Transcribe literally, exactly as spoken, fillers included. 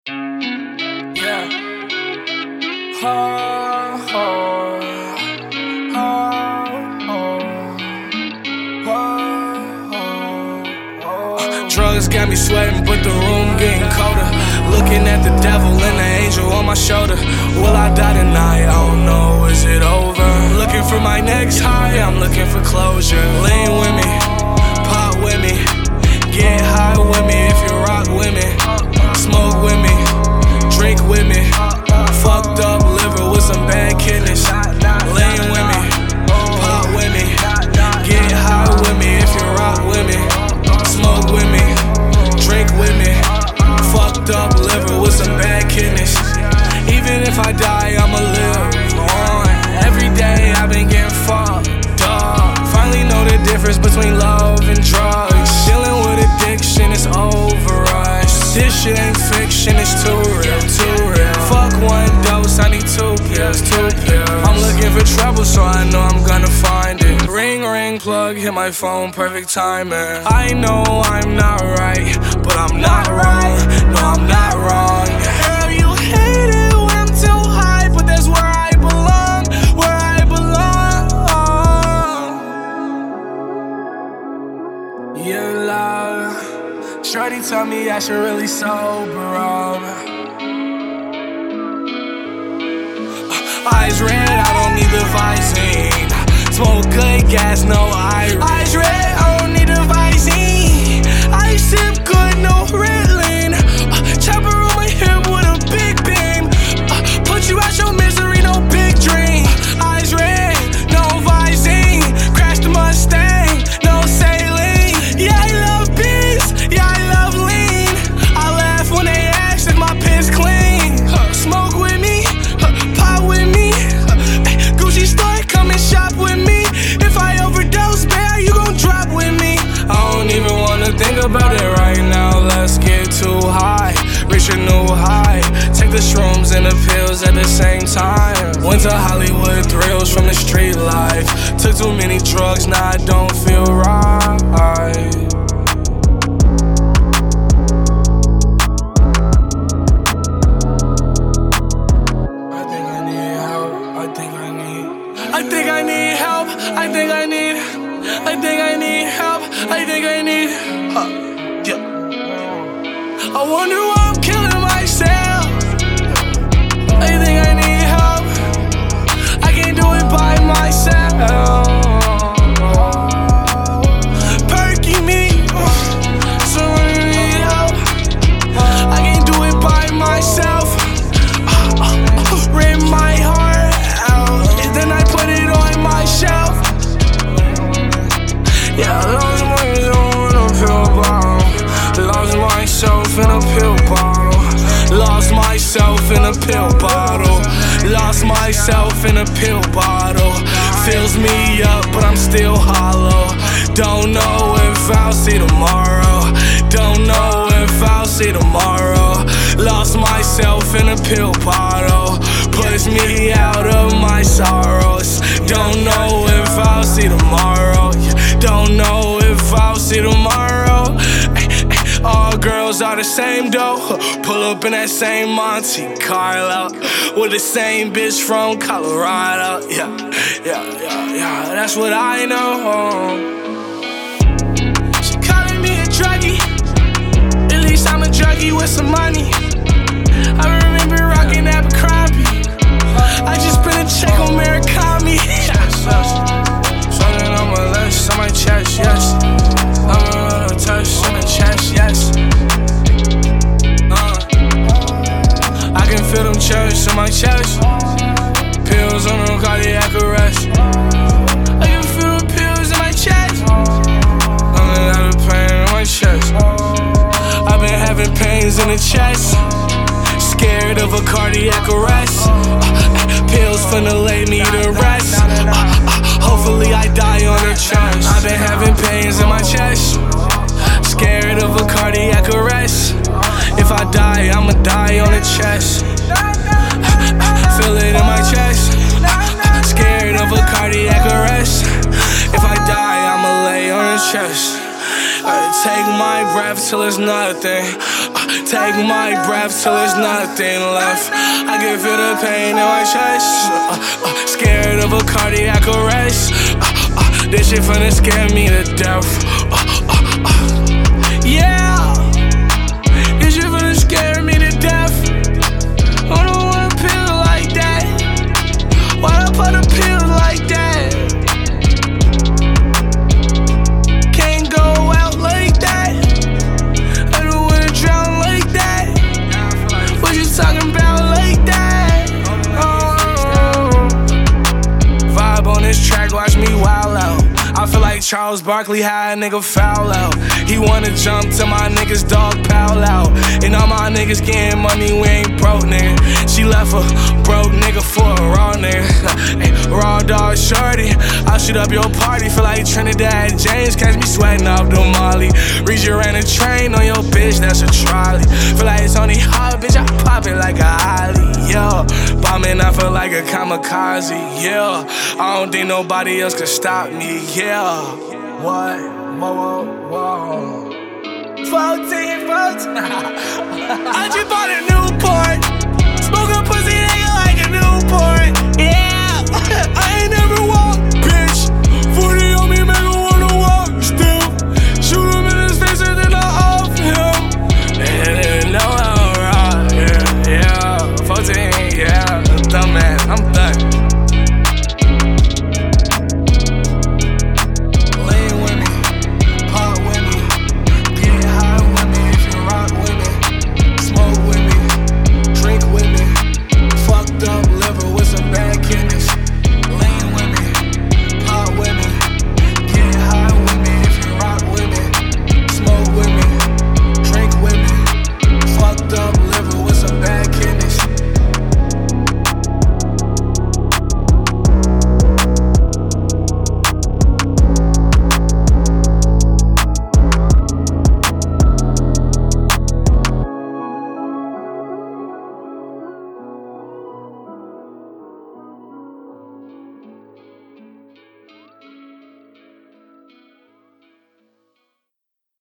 Yeah. Oh, oh, oh, oh, oh. Drugs got me sweating, but the room getting colder. Looking at the devil and the angel on my shoulder. Will I die tonight? I don't know, is it over? Looking for my next high, I'm looking for closure. Lean with me, pop with me, get high with me if you rock with me. Smoke with me, drink with me. Fucked up liver with some bad kidneys. Lean with me, pop with me, get high with me if you rock with me. Smoke with me, drink with me. Fucked up liver with some bad kidneys. Even if I die, I'ma live on. Every day I've been getting fucked up. Finally know the difference between love and drugs. Dealing with addiction is over us. This shit ain't fiction, it's too real, too real. Fuck one dose, I need two pills, two pills. I'm looking for trouble, so I know I'm gonna find it. Ring, ring, plug, hit my phone, perfect timing. I know I'm not right, but I'm not wrong. No, I'm not wrong. Girl, you hate it when I'm too high, but that's where I belong, where I belong. Yeah, love. Shorty told me I should really sober up. Eyes red, I don't need the Visine. Smoke good gas, no iris. Eyes red, I don't need the Visine. I sip good, no Ritalin. uh, Chopper on my hip with a big beam. uh, Put you out your misery, no big dream. Eyes red, no Visine. Crash the Mustang, no saline. Yeah, I love beans, yeah, I love lean. I laugh when they ask if my piss clean. uh, Smoke with me, uh, pop with me. uh, Gucci store, come and shop with me. If I overdose, babe, you gon' drop with me. I don't even wanna think about it right now. Let's get too high, reach a new high. Take the shrooms and the pills at the same time. Went to Hollywood thrills from the street life. Took too many drugs, now I don't feel right. I think I need help, I think I need I think I need help, I think I need I think I need help, I think I need uh, yeah. I wonder why I'm killing myself. I think I need help, I can't do it by myself. Perky me, so I need help, I can't do it by myself. Rip my heart out, and then I put it on my shelf. Yeah, I lost myself in a pill bottle. Lost myself in a pill bottle. Lost myself in a pill bottle. Lost myself in a pill bottle. Fills me up, but I'm still hollow. Don't know if I'll see tomorrow. Don't know if I'll see tomorrow. Lost myself in a pill bottle. Puts me out of my sorrows. Don't know if I'll see tomorrow. Don't know if I'll see tomorrow. All girls are the same though. Pull up in that same Monte Carlo with the same bitch from Colorado. Yeah, yeah, yeah, yeah. That's what I know. She calling me a druggie. At least I'm a druggie with some money. I remember rocking Abercrombie. I just spent a check on Murakami. Something on my lips, on my chest, yes. I'm a little touch in the chest, yes. uh, I can feel them cherries in my chest. Pills on the cardiac arrest. I can feel the pills in my chest. I'm a lot of pain in my chest. I've been having pains in the chest. Scared of a cardiac arrest. uh, Pills finna lay me to rest. uh, uh, Hopefully I die on the chest. I've been having pains in my chest. Scared of a cardiac arrest. If I die, I'ma die on the chest. Feel it in my chest. Scared of a cardiac arrest. If I die, I'ma lay on the chest. I take my breath till it's nothing. Take my breath till there's nothing left. I can feel the pain in my chest. Uh, uh, scared of a cardiac arrest. Uh, uh, this shit finna scare me to death. Uh, uh, uh. Yeah, this shit finna scare me to death. I don't want a pill like that. Why I put a pill like that? Can't go out like that. I don't wanna drown like that. What you talking about like that? Oh. Vibe on this track, watch me wild out. I feel like Charles Barkley had a nigga foul out. He wanna jump to my niggas dog pal out. And all my niggas getting money, we ain't broke, nigga. She left a broke nigga for a raw nigga. Hey, raw dog shorty, I'll shoot up your party. Feel like Trinidad James, catch me sweating off the Molly. Reach you ran a train on your bitch, that's a trolley. Feel like it's only hot, bitch, I pop it like a Ollie, yeah. Bombing, I feel like a kamikaze, yeah. I don't think nobody else can stop me, yeah. What? Whoa, whoa, whoa. fourteen votes. I just bought it.